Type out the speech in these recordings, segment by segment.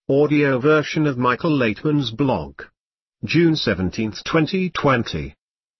audio version of Michael Laitman's blog. June 17, 2020.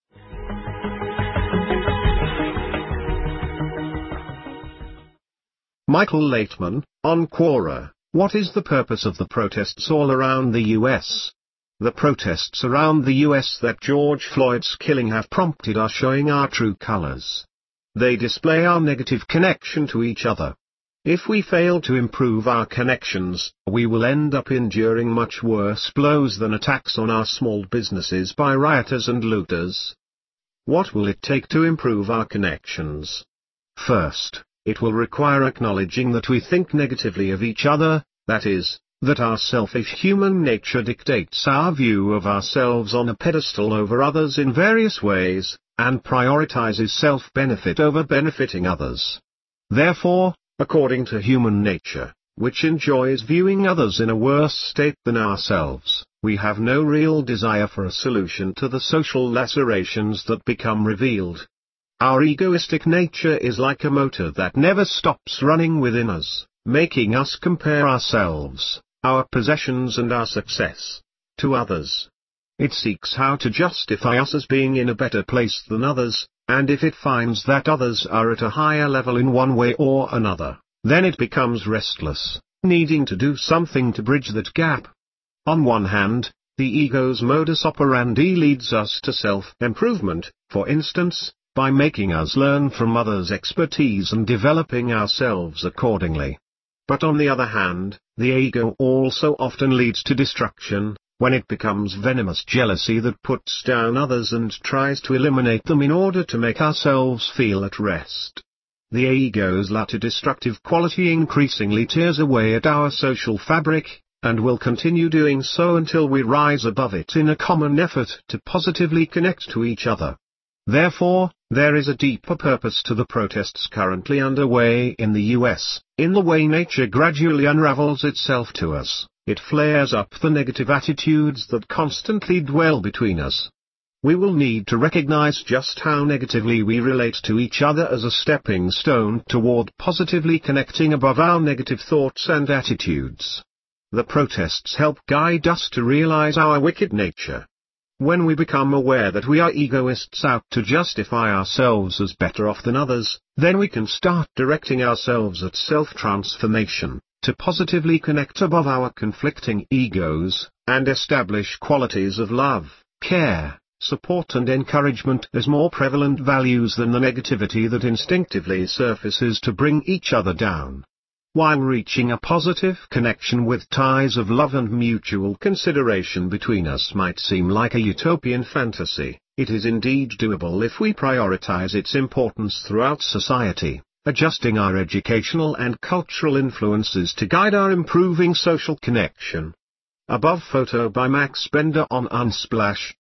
Michael Laitman, on Quora, what is the purpose of the protests all around the U.S.? The protests around the U.S. that George Floyd's killing have prompted are showing our true colors. They display our negative connection to each other. If we fail to improve our connections, we will end up enduring much worse blows than attacks on our small businesses by rioters and looters. What will it take to improve our connections? First, it will require acknowledging that we think negatively of each other, that is, that our selfish human nature dictates our view of ourselves on a pedestal over others in various ways, and prioritizes self-benefit over benefiting others. Therefore, according to human nature, which enjoys viewing others in a worse state than ourselves, we have no real desire for a solution to the social lacerations that become revealed. Our egoistic nature is like a motor that never stops running within us, making us compare ourselves, our possessions and our success, to others. It seeks how to justify us as being in a better place than others, and if it finds that others are at a higher level in one way or another, then it becomes restless, needing to do something to bridge that gap. On one hand, the ego's modus operandi leads us to self-improvement, for instance, by making us learn from others' expertise and developing ourselves accordingly. But on the other hand, the ego also often leads to destruction, when it becomes venomous jealousy that puts down others and tries to eliminate them in order to make ourselves feel at rest. The ego's latter destructive quality increasingly tears away at our social fabric, and will continue doing so until we rise above it in a common effort to positively connect to each other. Therefore, there is a deeper purpose to the protests currently underway in the U.S., in the way nature gradually unravels itself to us. It flares up the negative attitudes that constantly dwell between us. We will need to recognize just how negatively we relate to each other as a stepping stone toward positively connecting above our negative thoughts and attitudes. The protests help guide us to realize our wicked nature. When we become aware that we are egoists out to justify ourselves as better off than others, then we can start directing ourselves at self-transformation, to positively connect above our conflicting egos, and establish qualities of love, care, support and encouragement as more prevalent values than the negativity that instinctively surfaces to bring each other down. While reaching a positive connection with ties of love and mutual consideration between us might seem like a utopian fantasy, it is indeed doable if we prioritize its importance throughout society, adjusting our educational and cultural influences to guide our improving social connection. Above photo by Max Bender on Unsplash.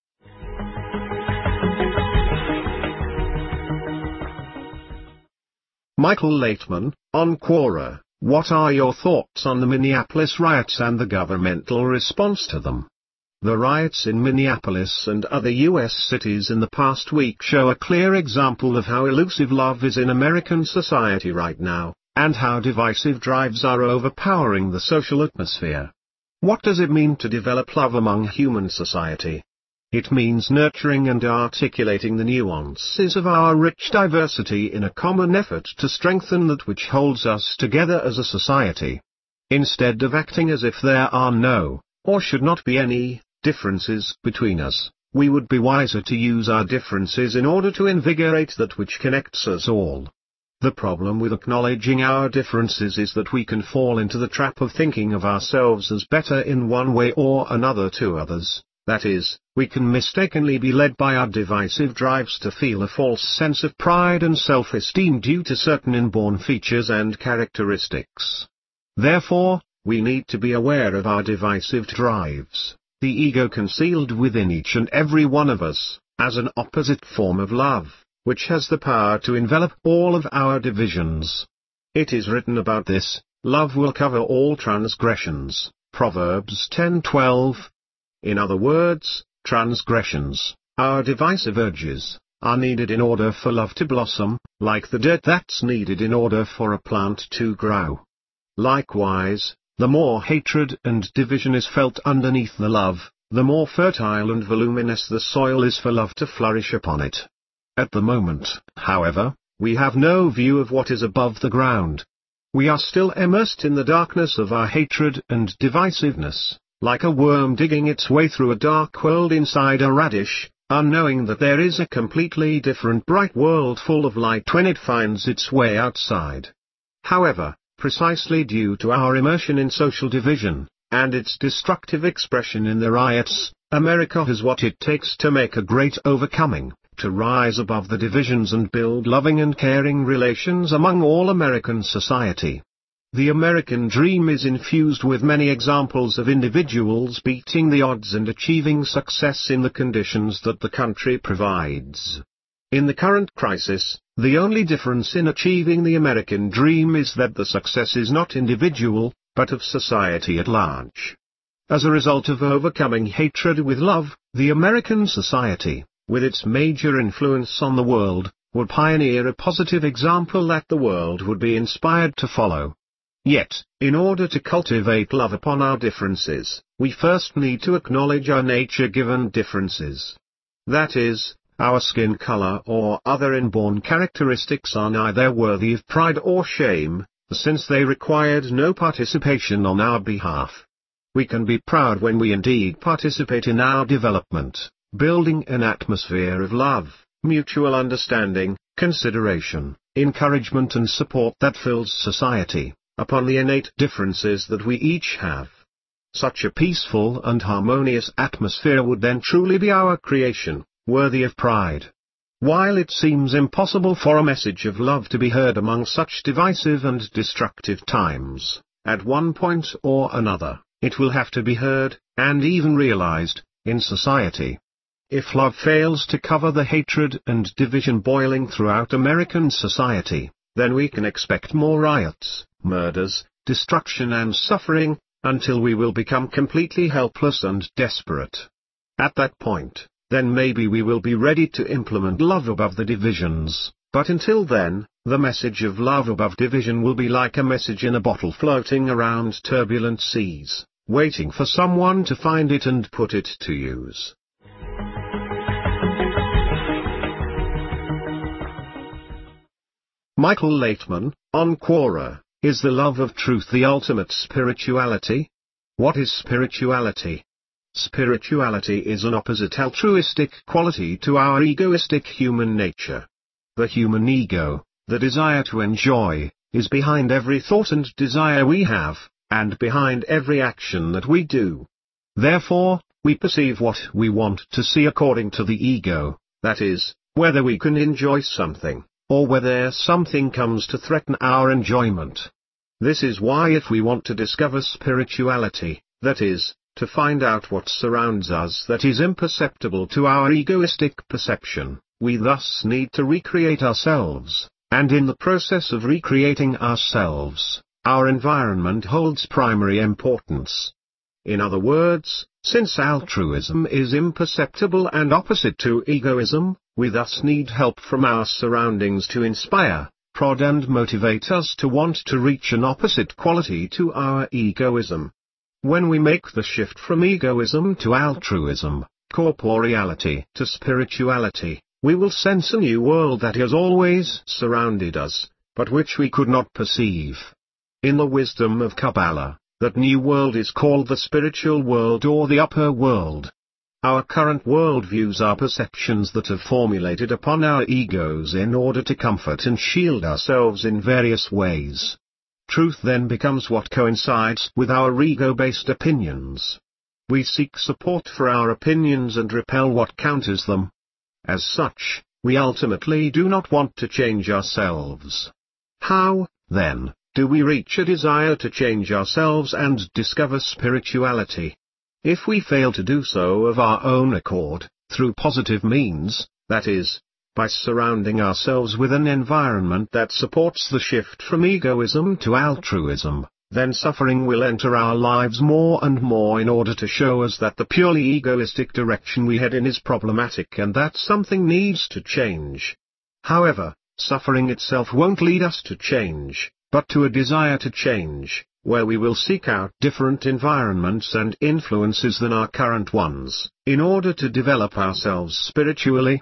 Michael Laitman, on Quora, what are your thoughts on the Minneapolis riots and the governmental response to them? The riots in Minneapolis and other U.S. cities in the past week show a clear example of how elusive love is in American society right now, and how divisive drives are overpowering the social atmosphere. What does it mean to develop love among human society? It means nurturing and articulating the nuances of our rich diversity in a common effort to strengthen that which holds us together as a society. Instead of acting as if there are no, or should not be any, differences between us, we would be wiser to use our differences in order to invigorate that which connects us all. The problem with acknowledging our differences is that we can fall into the trap of thinking of ourselves as better in one way or another to others. That is, we can mistakenly be led by our divisive drives to feel a false sense of pride and self-esteem due to certain inborn features and characteristics. Therefore, we need to be aware of our divisive drives, the ego concealed within each and every one of us, as an opposite form of love, which has the power to envelop all of our divisions. It is written about this, love will cover all transgressions, Proverbs 10:12. In other words, transgressions, our divisive urges, are needed in order for love to blossom, like the dirt that's needed in order for a plant to grow. Likewise, The more hatred and division is felt underneath the love, the more fertile and voluminous the soil is for love to flourish upon it. At the moment, however, we have no view of what is above the ground. We are still immersed in the darkness of our hatred and divisiveness, like a worm digging its way through a dark world inside a radish, unknowing that there is a completely different bright world full of light when it finds its way outside. However, precisely due to our immersion in social division, and its destructive expression in the riots, America has what it takes to make a great overcoming, to rise above the divisions and build loving and caring relations among all American society. The American dream is infused with many examples of individuals beating the odds and achieving success in the conditions that the country provides. In the current crisis, the only difference in achieving the American dream is that the success is not individual, but of society at large. As a result of overcoming hatred with love, the American society, with its major influence on the world, would pioneer a positive example that the world would be inspired to follow. Yet, in order to cultivate love upon our differences, we first need to acknowledge our nature-given differences. That is, our skin color or other inborn characteristics are neither worthy of pride or shame, since they required no participation on our behalf. We can be proud when we indeed participate in our development, building an atmosphere of love, mutual understanding, consideration, encouragement and support that fills society, upon the innate differences that we each have. Such a peaceful and harmonious atmosphere would then truly be our creation, worthy of pride. While it seems impossible for a message of love to be heard among such divisive and destructive times, at one point or another, it will have to be heard, and even realized, in society. If love fails to cover the hatred and division boiling throughout American society, then we can expect more riots, murders, destruction and suffering, until we will become completely helpless and desperate. At that point, then maybe we will be ready to implement love above the divisions, but until then, the message of love above division will be like a message in a bottle floating around turbulent seas, waiting for someone to find it and put it to use. Michael Laitman, on Quora, is the love of truth the ultimate spirituality? What is spirituality? Spirituality is an opposite altruistic quality to our egoistic human nature. The human ego, the desire to enjoy, is behind every thought and desire we have, and behind every action that we do. Therefore, we perceive what we want to see according to the ego, that is, whether we can enjoy something, or whether something comes to threaten our enjoyment. This is why if we want to discover spirituality, that is, to find out what surrounds us that is imperceptible to our egoistic perception, we thus need to recreate ourselves, and in the process of recreating ourselves, our environment holds primary importance. In other words, since altruism is imperceptible and opposite to egoism, we thus need help from our surroundings to inspire, prod and motivate us to want to reach an opposite quality to our egoism. When we make the shift from egoism to altruism, corporeality to spirituality, we will sense a new world that has always surrounded us, but which we could not perceive. In the wisdom of Kabbalah, that new world is called the spiritual world or the upper world. Our current worldviews are perceptions that have formulated upon our egos in order to comfort and shield ourselves in various ways. Truth then becomes what coincides with our ego-based opinions. We seek support for our opinions and repel what counters them. As such, we ultimately do not want to change ourselves. How, then, do we reach a desire to change ourselves and discover spirituality? If we fail to do so of our own accord, through positive means, that is, by surrounding ourselves with an environment that supports the shift from egoism to altruism, then suffering will enter our lives more and more in order to show us that the purely egoistic direction we head in is problematic and that something needs to change. However, suffering itself won't lead us to change, but to a desire to change, where we will seek out different environments and influences than our current ones, in order to develop ourselves spiritually.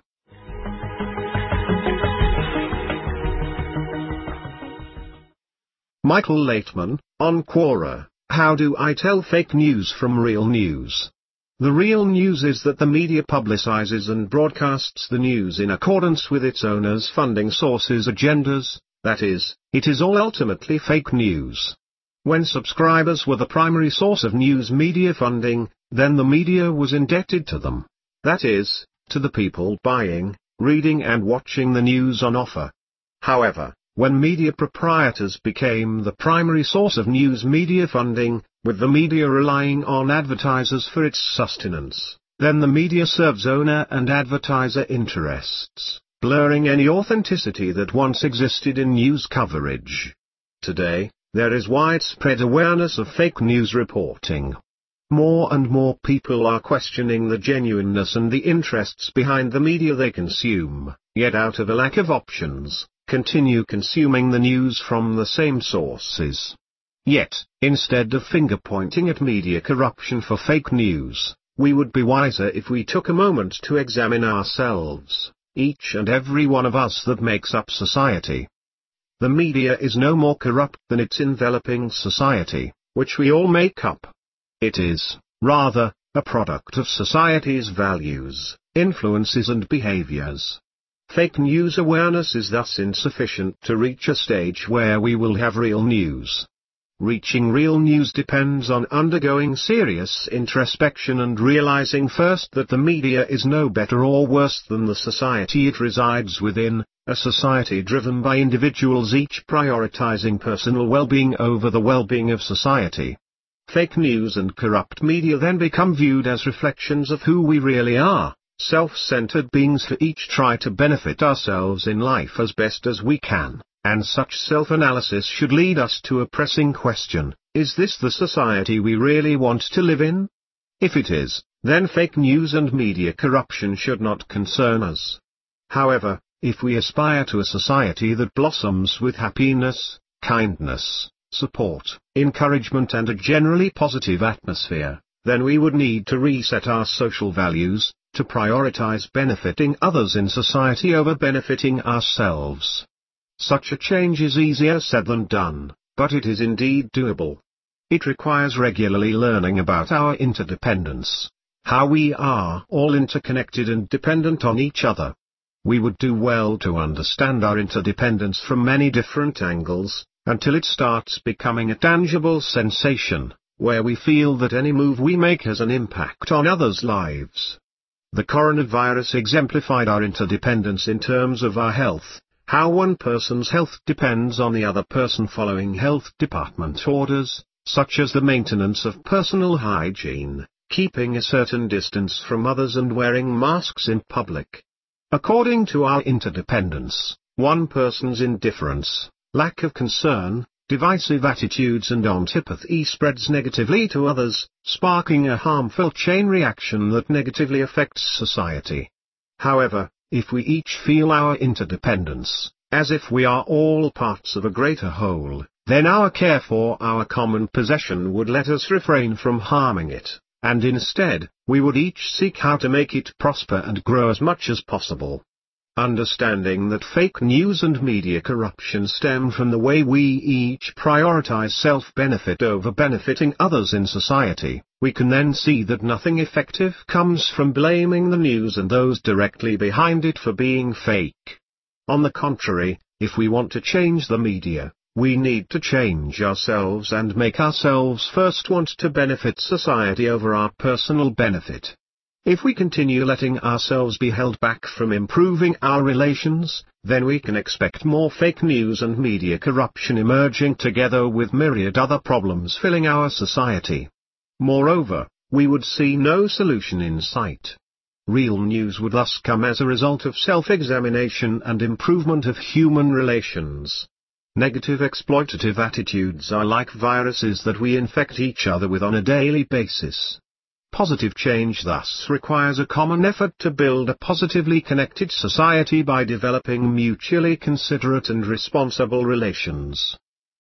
Michael Laitman, on Quora, how do I tell fake news from real news? The real news is that the media publicizes and broadcasts the news in accordance with its owners' funding sources' agendas, that is, it is all ultimately fake news. When subscribers were the primary source of news media funding, then the media was indebted to them. That is, to the people buying, reading and watching the news on offer. However, when media proprietors became the primary source of news media funding, with the media relying on advertisers for its sustenance, then the media serves owner and advertiser interests, blurring any authenticity that once existed in news coverage. Today, there is widespread awareness of fake news reporting. More and more people are questioning the genuineness and the interests behind the media they consume, yet out of a lack of options, continue consuming the news from the same sources. Yet, instead of finger-pointing at media corruption for fake news, we would be wiser if we took a moment to examine ourselves, each and every one of us that makes up society. The media is no more corrupt than its enveloping society, which we all make up. It is, rather, a product of society's values, influences and behaviors. Fake news awareness is thus insufficient to reach a stage where we will have real news. Reaching real news depends on undergoing serious introspection and realizing first that the media is no better or worse than the society it resides within, a society driven by individuals each prioritizing personal well-being over the well-being of society. Fake news and corrupt media then become viewed as reflections of who we really are. Self-centered beings who each try to benefit ourselves in life as best as we can, and such self-analysis should lead us to a pressing question: is this the society we really want to live in? If it is, then fake news and media corruption should not concern us. However, if we aspire to a society that blossoms with happiness, kindness, support, encouragement and a generally positive atmosphere, then we would need to reset our social values, to prioritize benefiting others in society over benefiting ourselves. Such a change is easier said than done, but it is indeed doable. It requires regularly learning about our interdependence, how we are all interconnected and dependent on each other. We would do well to understand our interdependence from many different angles, until it starts becoming a tangible sensation, where we feel that any move we make has an impact on others' lives. The coronavirus exemplified our interdependence in terms of our health, how one person's health depends on the other person following health department orders, such as the maintenance of personal hygiene, keeping a certain distance from others and wearing masks in public. According to our interdependence, one person's indifference, lack of concern, divisive attitudes and antipathy spreads negatively to others, sparking a harmful chain reaction that negatively affects society. However, if we each feel our interdependence, as if we are all parts of a greater whole, then our care for our common possession would let us refrain from harming it, and instead, we would each seek how to make it prosper and grow as much as possible. Understanding that fake news and media corruption stem from the way we each prioritize self-benefit over benefiting others in society, we can then see that nothing effective comes from blaming the news and those directly behind it for being fake. On the contrary, if we want to change the media, we need to change ourselves and make ourselves first want to benefit society over our personal benefit. If we continue letting ourselves be held back from improving our relations, then we can expect more fake news and media corruption emerging together with myriad other problems filling our society. Moreover, we would see no solution in sight. Real news would thus come as a result of self-examination and improvement of human relations. Negative exploitative attitudes are like viruses that we infect each other with on a daily basis. Positive change thus requires a common effort to build a positively connected society by developing mutually considerate and responsible relations.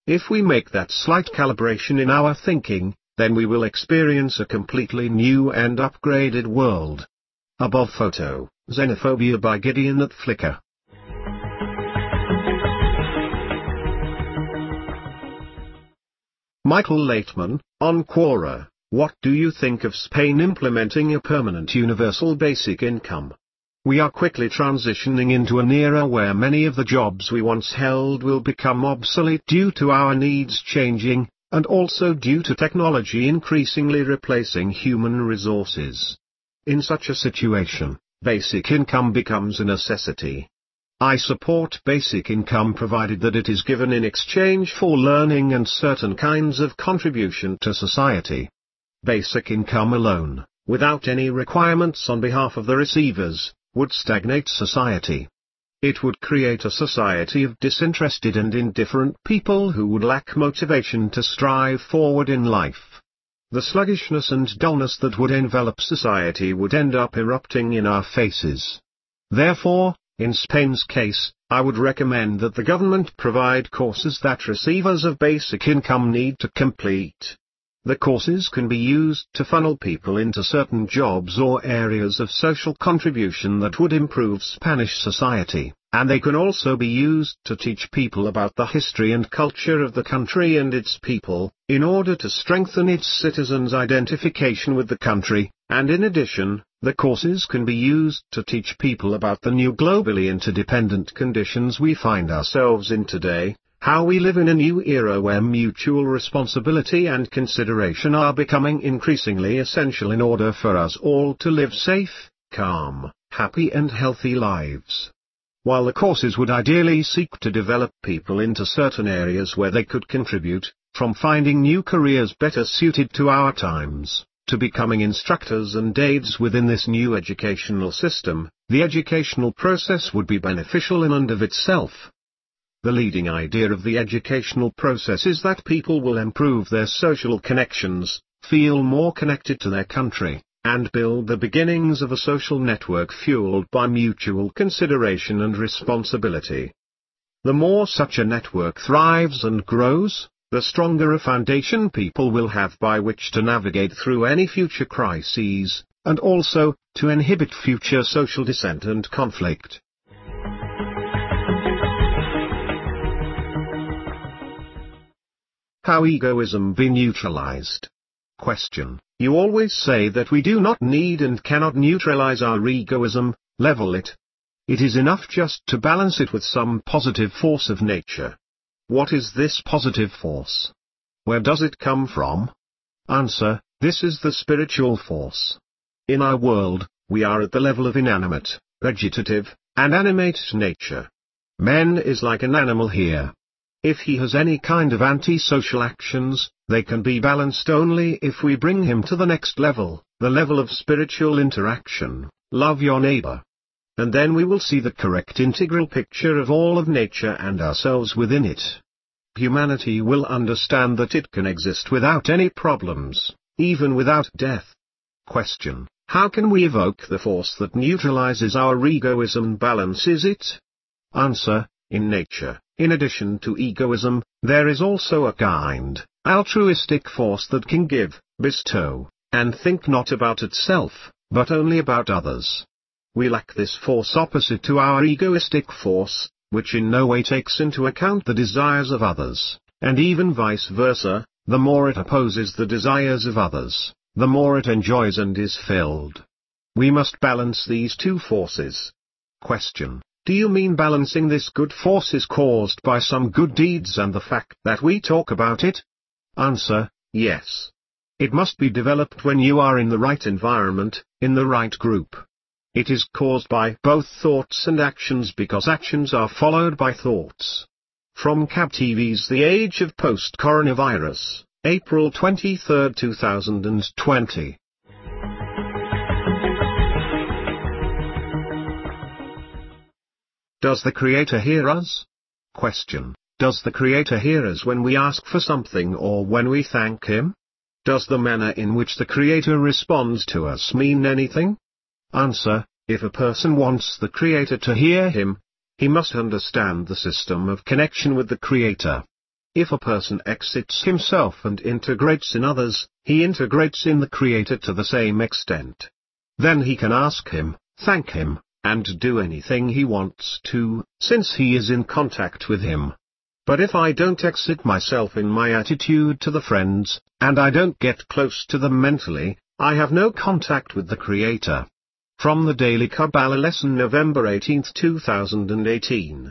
If we make that slight calibration in our thinking, then we will experience a completely new and upgraded world. Above photo, Xenophobia by Gideon at Flickr. Michael Laitman, on Quora, what do you think of Spain implementing a permanent universal basic income? We are quickly transitioning into an era where many of the jobs we once held will become obsolete due to our needs changing, and also due to technology increasingly replacing human resources. In such a situation, basic income becomes a necessity. I support basic income provided that it is given in exchange for learning and certain kinds of contribution to society. Basic income alone, without any requirements on behalf of the receivers, would stagnate society. It would create a society of disinterested and indifferent people who would lack motivation to strive forward in life. The sluggishness and dullness that would envelop society would end up erupting in our faces. Therefore, in Spain's case, I would recommend that the government provide courses that receivers of basic income need to complete. The courses can be used to funnel people into certain jobs or areas of social contribution that would improve Spanish society, and they can also be used to teach people about the history and culture of the country and its people, in order to strengthen its citizens' identification with the country, and in addition, the courses can be used to teach people about the new globally interdependent conditions we find ourselves in today, how we live in a new era where mutual responsibility and consideration are becoming increasingly essential in order for us all to live safe, calm, happy and healthy lives. While the courses would ideally seek to develop people into certain areas where they could contribute, from finding new careers better suited to our times, to becoming instructors and aides within this new educational system, the educational process would be beneficial in and of itself. The leading idea of the educational process is that people will improve their social connections, feel more connected to their country, and build the beginnings of a social network fueled by mutual consideration and responsibility. The more such a network thrives and grows, the stronger a foundation people will have by which to navigate through any future crises, and also, to inhibit future social dissent and conflict. How egoism be neutralized? Question. You always say that we do not need and cannot neutralize our egoism, level it. It is enough just to balance it with some positive force of nature. What is this positive force? Where does it come from? Answer. This is the spiritual force. In our world, we are at the level of inanimate, vegetative, and animate nature. Man is like an animal here. If he has any kind of antisocial actions, they can be balanced only if we bring him to the next level, the level of spiritual interaction, love your neighbor. And then we will see the correct integral picture of all of nature and ourselves within it. Humanity will understand that it can exist without any problems, even without death. Question. How can we evoke the force that neutralizes our egoism and balances it? Answer. In nature, in addition to egoism, there is also a kind, altruistic force that can give, bestow, and think not about itself, but only about others. We lack this force opposite to our egoistic force, which in no way takes into account the desires of others, and even vice versa, the more it opposes the desires of others, the more it enjoys and is filled. We must balance these two forces. Question. Do you mean balancing this good force is caused by some good deeds and the fact that we talk about it? Answer. Yes. It must be developed when you are in the right environment, in the right group. It is caused by both thoughts and actions because actions are followed by thoughts. From Cab TV's The Age of Post-Coronavirus, April 23, 2020. Does the Creator hear us? Question. Does the Creator hear us when we ask for something or when we thank Him? Does the manner in which the Creator responds to us mean anything? Answer. If a person wants the Creator to hear him, he must understand the system of connection with the Creator. If a person exits himself and integrates in others, he integrates in the Creator to the same extent. Then he can ask Him, thank Him, and do anything he wants to, since he is in contact with Him. But if I don't exit myself in my attitude to the friends, and I don't get close to them mentally, I have no contact with the Creator. From the Daily Kabbalah Lesson, November 18, 2018.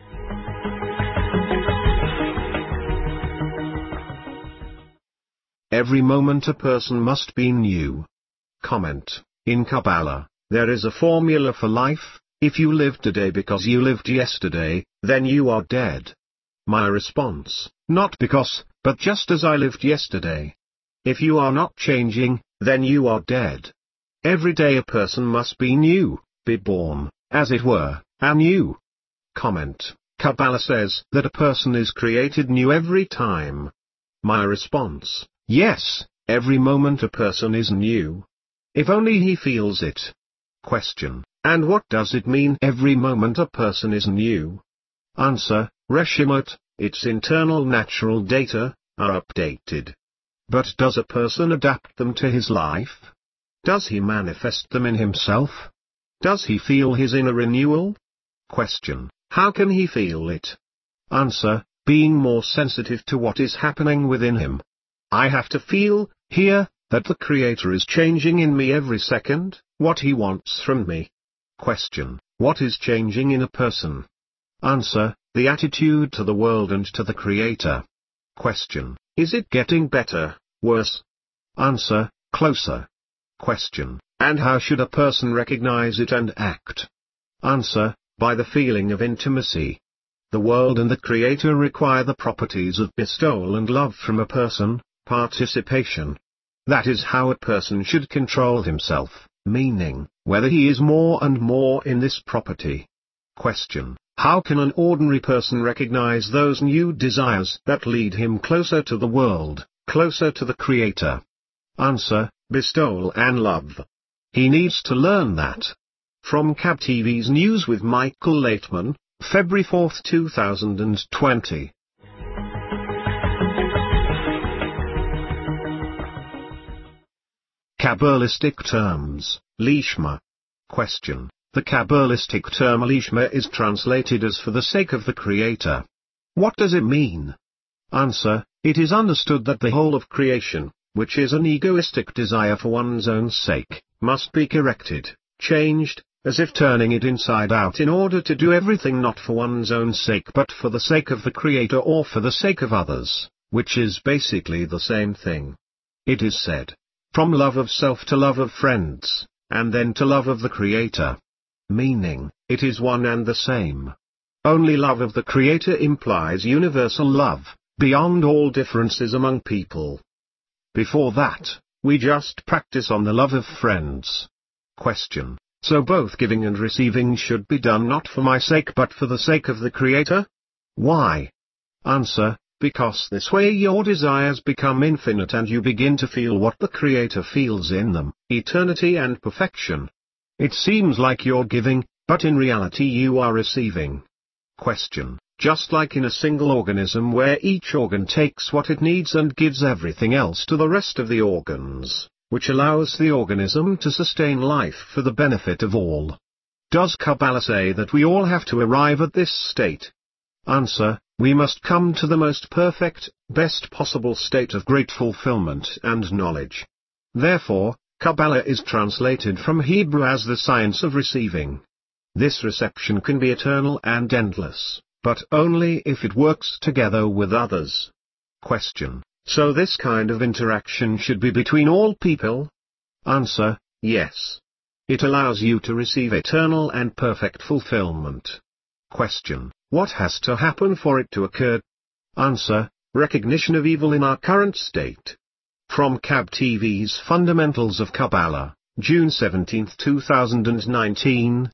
Every moment a person must be new. Comment: in Kabbalah, there is a formula for life. If you live today because you lived yesterday, then you are dead. My response: not because, but just as I lived yesterday. If you are not changing, then you are dead. Every day a person must be new, be born, as it were, anew. Comment: Kabbalah says that a person is created new every time. My response: yes, every moment a person is new. If only he feels it. Question: and what does it mean every moment a person is new? Answer: Reshimot, its internal natural data, are updated. But does a person adapt them to his life? Does he manifest them in himself? Does he feel his inner renewal? Question: how can he feel it? Answer: being more sensitive to what is happening within him. I have to feel, hear, that the Creator is changing in me every second, what He wants from me. Question: what is changing in a person? Answer: the attitude to the world and to the Creator. Question: is it getting better, worse? Answer: closer. Question: and how should a person recognize it and act? Answer: by the feeling of intimacy. The world and the Creator require the properties of bestowal and love from a person, participation. That is how a person should control himself, meaning, whether he is more and more in this property. Question: how can an ordinary person recognize those new desires that lead him closer to the world, closer to the Creator? Answer: bestowal and love. He needs to learn that. From Kab TV's News with Michael Laitman, February 4, 2020. Kabbalistic terms, Lishma. Question: the Kabbalistic term Lishma is translated as for the sake of the Creator. What does it mean? Answer: it is understood that the whole of creation, which is an egoistic desire for one's own sake, must be corrected, changed, as if turning it inside out in order to do everything not for one's own sake but for the sake of the Creator or for the sake of others, which is basically the same thing. It is said, from love of self to love of friends, and then to love of the Creator. Meaning, it is one and the same. Only love of the Creator implies universal love, beyond all differences among people. Before that, we just practice on the love of friends. Question: so both giving and receiving should be done not for my sake but for the sake of the Creator? Why? Answer: because this way your desires become infinite and you begin to feel what the Creator feels in them, eternity and perfection. It seems like you're giving, but in reality you are receiving. Question: just like in a single organism where each organ takes what it needs and gives everything else to the rest of the organs, which allows the organism to sustain life for the benefit of all. Does Kabbalah say that we all have to arrive at this state? Answer: we must come to the most perfect, best possible state of great fulfillment and knowledge. Therefore, Kabbalah is translated from Hebrew as the science of receiving. This reception can be eternal and endless, but only if it works together with others. Question: so this kind of interaction should be between all people? Answer: yes. It allows you to receive eternal and perfect fulfillment. Question: what has to happen for it to occur? Answer: recognition of evil in our current state. From Kab TV's Fundamentals of Kabbalah, June 17, 2019.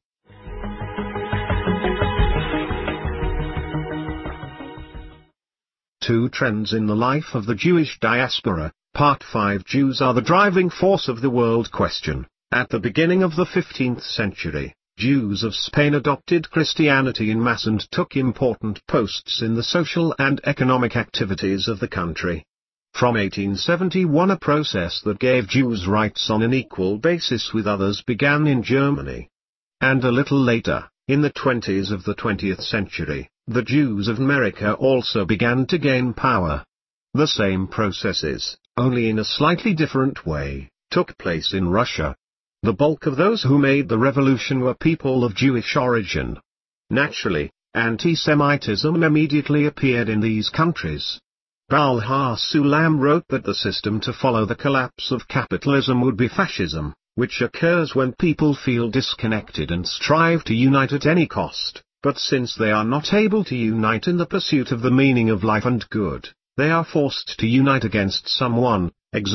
Two trends in the life of the Jewish diaspora, Part 5. Jews are the driving force of the world question. At the beginning of the 15th century, Jews of Spain adopted Christianity en masse and took important posts in the social and economic activities of the country. From 1871 a process that gave Jews rights on an equal basis with others began in Germany. And a little later, in the 20s of the 20th century, the Jews of America also began to gain power. The same processes, only in a slightly different way, took place in Russia. The bulk of those who made the revolution were people of Jewish origin. Naturally, anti-Semitism immediately appeared in these countries. Baal HaSulam wrote that the system to follow the collapse of capitalism would be fascism, which occurs when people feel disconnected and strive to unite at any cost, but since they are not able to unite in the pursuit of the meaning of life and good, they are forced to unite against someone,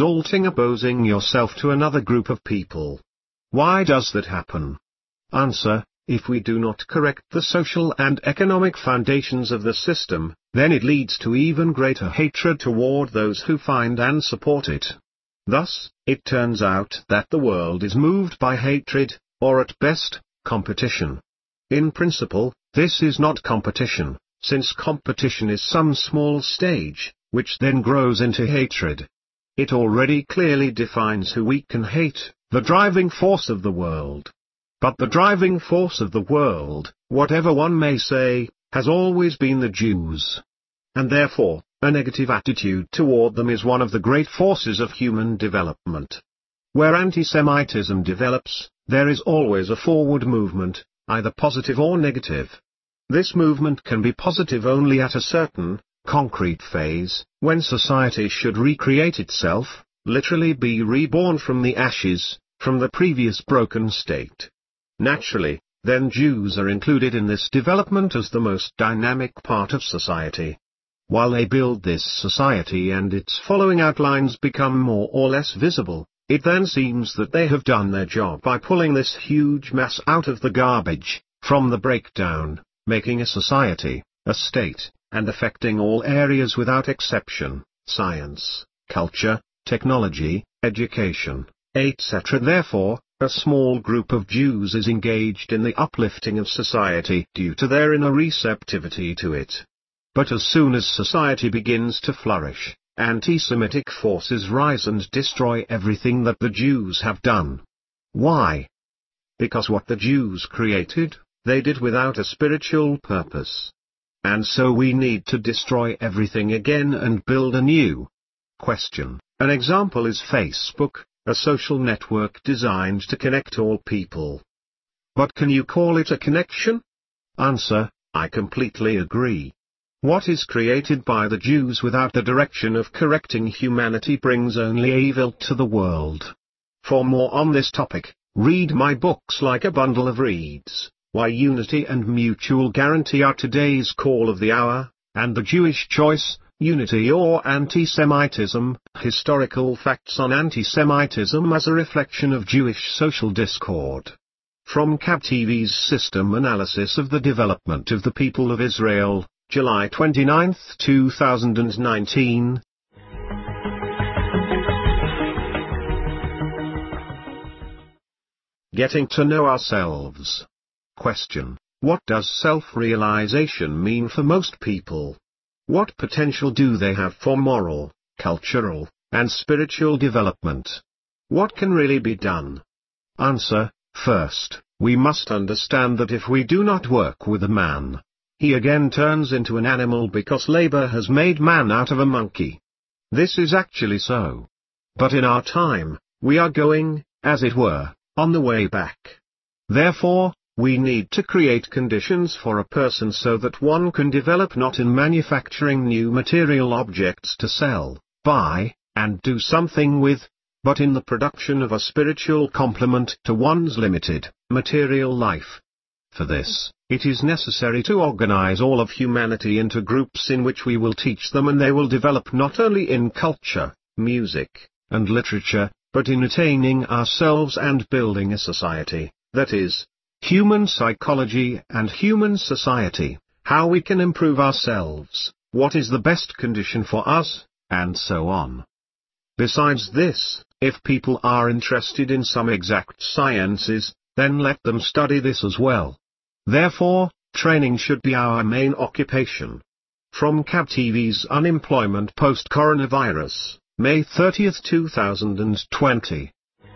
opposing yourself to another group of people. Why does that happen? Answer: if we do not correct the social and economic foundations of the system, then it leads to even greater hatred toward those who find and support it. Thus, it turns out that the world is moved by hatred, or at best, competition. In principle, this is not competition, since competition is some small stage, which then grows into hatred. It already clearly defines who we can hate, the driving force of the world. But the driving force of the world, whatever one may say, has always been the Jews. And therefore, a negative attitude toward them is one of the great forces of human development. Where anti-Semitism develops, there is always a forward movement, either positive or negative. This movement can be positive only at a certain, concrete phase, when society should recreate itself, literally be reborn from the ashes, from the previous broken state. Naturally, then Jews are included in this development as the most dynamic part of society. While they build this society and its following outlines become more or less visible, it then seems that they have done their job by pulling this huge mass out of the garbage, from the breakdown, making a society, a state, and affecting all areas without exception, science, culture, technology, education, etc. Therefore, a small group of Jews is engaged in the uplifting of society due to their inner receptivity to it. But as soon as society begins to flourish, anti-Semitic forces rise and destroy everything that the Jews have done. Why? Because what the Jews created, they did without a spiritual purpose. And so we need to destroy everything again and build anew. Question: an example is Facebook, a social network designed to connect all people. But can you call it a connection? Answer: I completely agree. What is created by the Jews without the direction of correcting humanity brings only evil to the world. For more on this topic, read my books like a bundle of reeds, Why Unity and Mutual Guarantee Are Today's Call of the Hour, and The Jewish Choice, Unity or Anti-Semitism, Historical Facts on Anti-Semitism as a Reflection of Jewish Social Discord. From CAB TV's System Analysis of the Development of the People of Israel, July 29, 2019. Getting to know ourselves. Question: what does self-realization mean for most people? What potential do they have for moral, cultural, and spiritual development? What can really be done? Answer: first, we must understand that if we do not work with a man, he again turns into an animal because labor has made man out of a monkey. This is actually so. But in our time, we are going, as it were, on the way back. Therefore, we need to create conditions for a person so that one can develop not in manufacturing new material objects to sell, buy, and do something with, but in the production of a spiritual complement to one's limited, material life. For this, it is necessary to organize all of humanity into groups in which we will teach them, and they will develop not only in culture, music, and literature, but in attaining ourselves and building a society, that is, human psychology and human society, how we can improve ourselves, what is the best condition for us, and so on. Besides this, if people are interested in some exact sciences, then let them study this as well. Therefore, training should be our main occupation. From CAB TV's Unemployment Post-Coronavirus, May 30, 2020.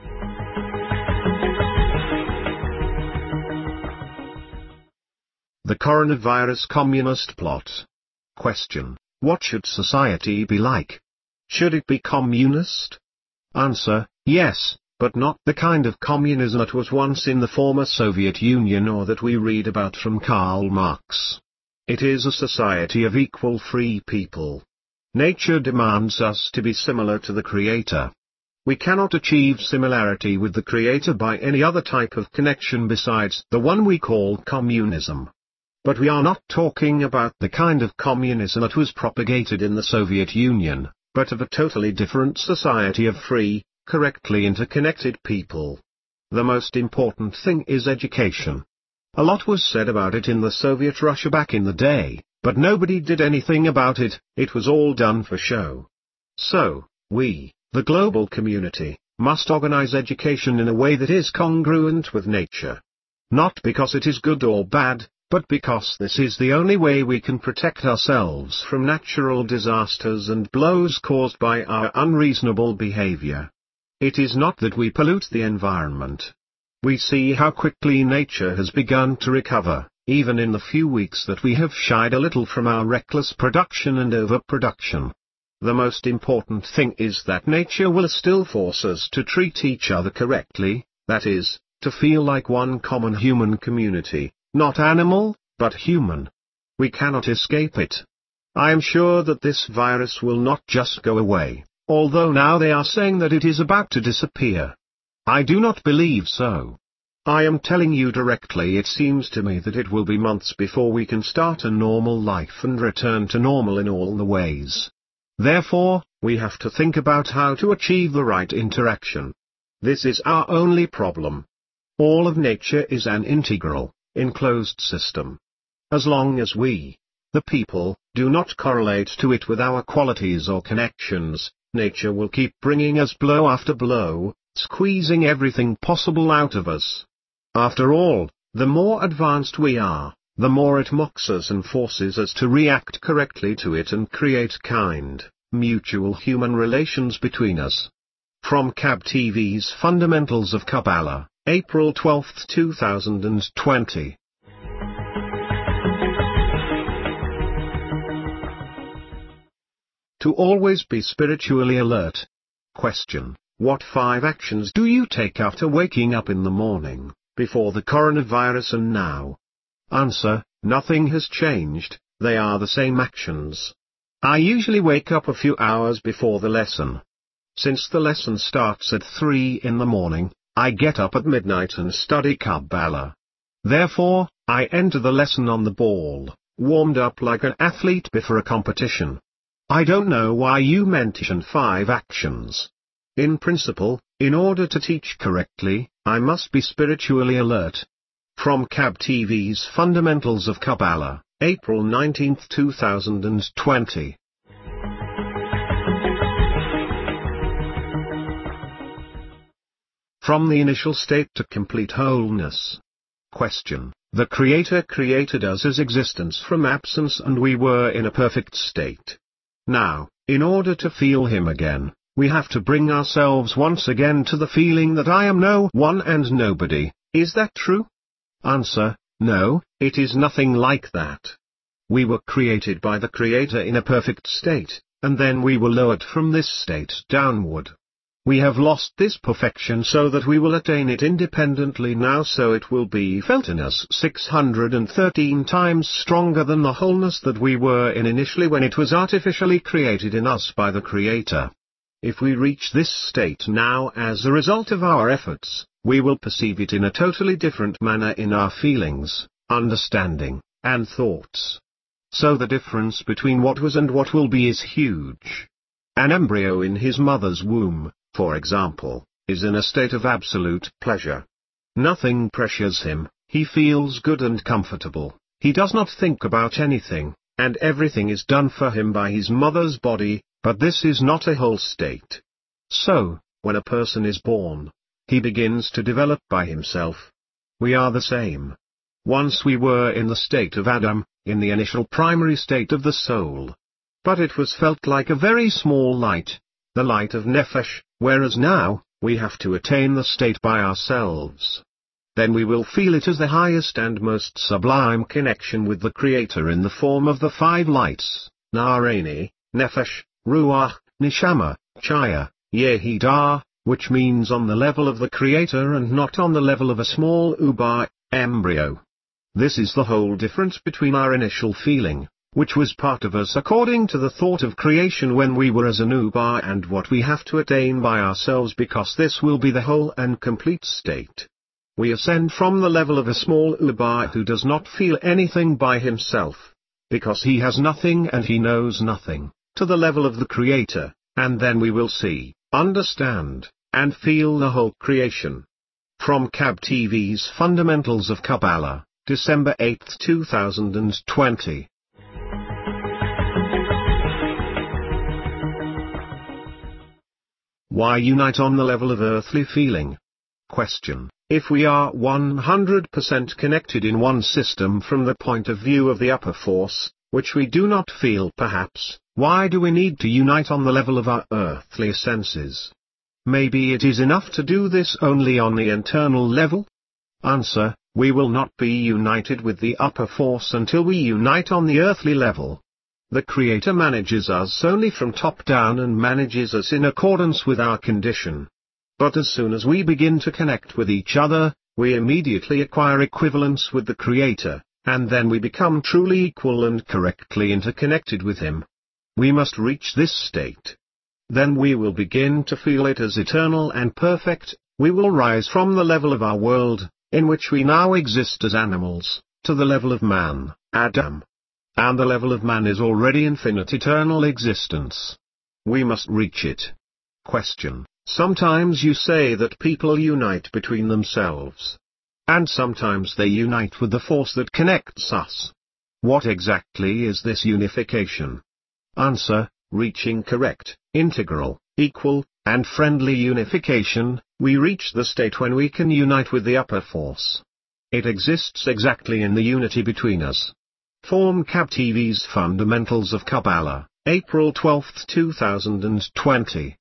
The Coronavirus Communist Plot. Question: what should society be like? Should it be communist? Answer: yes, but not the kind of communism that was once in the former Soviet Union or that we read about from Karl Marx. It is a society of equal free people. Nature demands us to be similar to the Creator. We cannot achieve similarity with the Creator by any other type of connection besides the one we call communism. But we are not talking about the kind of communism that was propagated in the Soviet Union, but of a totally different society of free, correctly interconnected people. The most important thing is education. A lot was said about it in the Soviet Russia back in the day, but nobody did anything about it. It was all done for show. So, we, the global community, must organize education in a way that is congruent with nature. Not because it is good or bad, but because this is the only way we can protect ourselves from natural disasters and blows caused by our unreasonable behavior. It is not that we pollute the environment. We see how quickly nature has begun to recover, even in the few weeks that we have shied a little from our reckless production and overproduction. The most important thing is that nature will still force us to treat each other correctly, that is, to feel like one common human community. Not animal, but human. We cannot escape it. I am sure that this virus will not just go away, although now they are saying that it is about to disappear. I do not believe so. I am telling you directly, it seems to me that it will be months before we can start a normal life and return to normal in all the ways. Therefore, we have to think about how to achieve the right interaction. This is our only problem. All of nature is an integral, enclosed system. As long as we, the people, do not correlate to it with our qualities or connections, nature will keep bringing us blow after blow, squeezing everything possible out of us. After all, the more advanced we are, the more it mocks us and forces us to react correctly to it and create kind, mutual human relations between us. From CAB TV's Fundamentals of Kabbalah, April 12, 2020. To always be spiritually alert. Question: what 5 actions do you take after waking up in the morning, before the coronavirus and now? Answer: nothing has changed, they are the same actions. I usually wake up a few hours before the lesson. Since the lesson starts at 3 in the morning, I get up at midnight and study Kabbalah. Therefore, I enter the lesson on the ball, warmed up like an athlete before a competition. I don't know why you mention 5 actions. In principle, in order to teach correctly, I must be spiritually alert. From CAB TV's Fundamentals of Kabbalah, April 19, 2020. From the initial state to complete wholeness. Question: the Creator created us as existence from absence and we were in a perfect state. Now, in order to feel Him again, we have to bring ourselves once again to the feeling that I am no one and nobody. Is that true? Answer: no, it is nothing like that. We were created by the Creator in a perfect state, and then we were lowered from this state downward. We have lost this perfection so that we will attain it independently now, so it will be felt in us 613 times stronger than the wholeness that we were in initially when it was artificially created in us by the Creator. If we reach this state now as a result of our efforts, we will perceive it in a totally different manner in our feelings, understanding, and thoughts. So the difference between what was and what will be is huge. An embryo in his mother's womb, for example, is in a state of absolute pleasure. Nothing pressures him, he feels good and comfortable, he does not think about anything, and everything is done for him by his mother's body, but this is not a whole state. So, when a person is born, he begins to develop by himself. We are the same. Once we were in the state of Adam, in the initial primary state of the soul. But it was felt like a very small light, the light of Nefesh, whereas now, we have to attain the state by ourselves. Then we will feel it as the highest and most sublime connection with the Creator in the form of the 5 lights, Narani, Nefesh, Ruach, Neshama, Chaya, Yehidah, which means on the level of the Creator and not on the level of a small ubar, embryo. This is the whole difference between our initial feeling, which was part of us according to the thought of creation when we were as an ubar, and what we have to attain by ourselves, because this will be the whole and complete state. We ascend from the level of a small ubar who does not feel anything by himself, because he has nothing and he knows nothing, to the level of the Creator, and then we will see, understand, and feel the whole creation. From Cab TV's Fundamentals of Kabbalah, December 8, 2020. Why unite on the level of earthly feeling? Question. If we are 100% connected in one system from the point of view of the upper force, which we do not feel perhaps, why do we need to unite on the level of our earthly senses? Maybe it is enough to do this only on the internal level? Answer. We will not be united with the upper force until we unite on the earthly level. The Creator manages us only from top down and manages us in accordance with our condition. But as soon as we begin to connect with each other, we immediately acquire equivalence with the Creator, and then we become truly equal and correctly interconnected with Him. We must reach this state. Then we will begin to feel it as eternal and perfect. We will rise from the level of our world, in which we now exist as animals, to the level of man, Adam. And the level of man is already infinite eternal existence. We must reach it. Question. Sometimes you say that people unite between themselves. And sometimes they unite with the force that connects us. What exactly is this unification? Answer. Reaching correct, integral, equal, and friendly unification, we reach the state when we can unite with the upper force. It exists exactly in the unity between us. Form Cab TV's Fundamentals of Kabbalah, April 12, 2020.